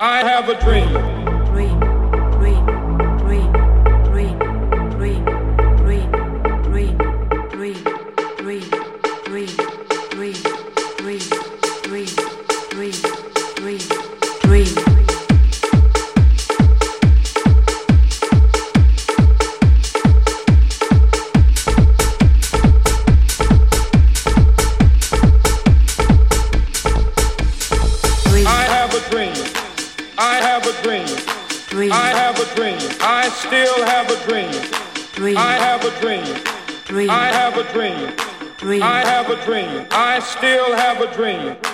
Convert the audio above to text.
I have a dream. Dream, dream, dream, dream, dream, dream, dream, dream, dream, dream, dream, dream, dream, dream, dream, dream. I have a dream. I still have a dream. Dream. I have a dream. Dream. I have a dream. Dream. I have a dream. I still have a dream.